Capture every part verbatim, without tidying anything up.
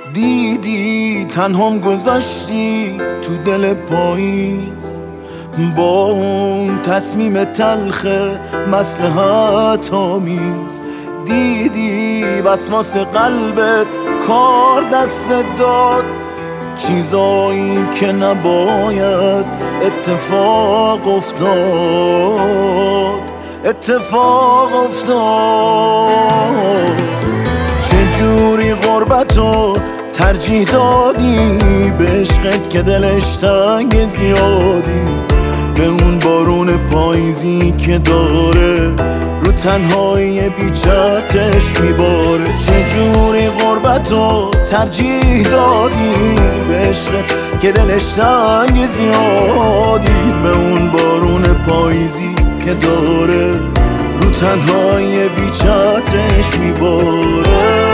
دیدی تنهام گذاشتی تو دل پاییز، با اون تصمیم تلخ مصلحت آمیز. دیدی وسواس قلبت کار دست داد، چیزایی که نباید اتفاق افتاد اتفاق افتاد. چجوری غربتو ترجیح دادی به عشقت که دلش تنگ زیادی، به اون بارون پاییزی که داره رو تنهایی بی چترش میباره. چجوری غربتو ترجیح دادی به عشقت که دلش تنگ زیادی، به اون بارون پاییزی که داره رو تنهایی بی چترش میباره.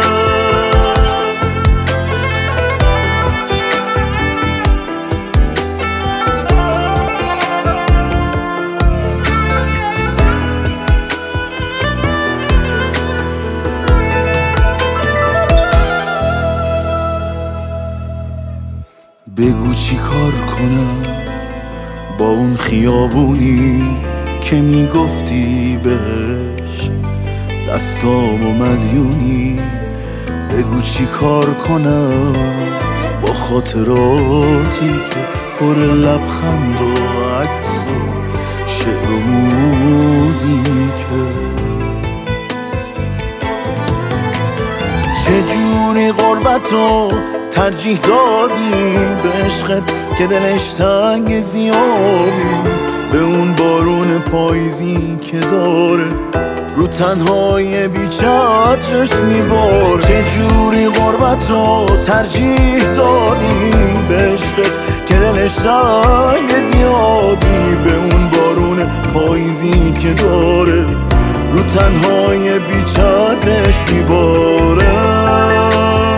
بگو چی کار کنم با اون خیابونی که میگفتی بهش دستام و مدیونی. بگو چی کار کنم با خاطراتی که پر لبخند و عکس و شعر و موزیکه. چجوری غربتو ترجیح دادی به عشقت که دلش تنگ زیادی، به اون بارون پاییزی که داره رو تنهای بی چترش میباره. چجوری غربتو ترجیح دادی به عشقت که دلش تنگ زیادی، به اون بارون پاییزی که داره رو تنهای بی چترش میباره.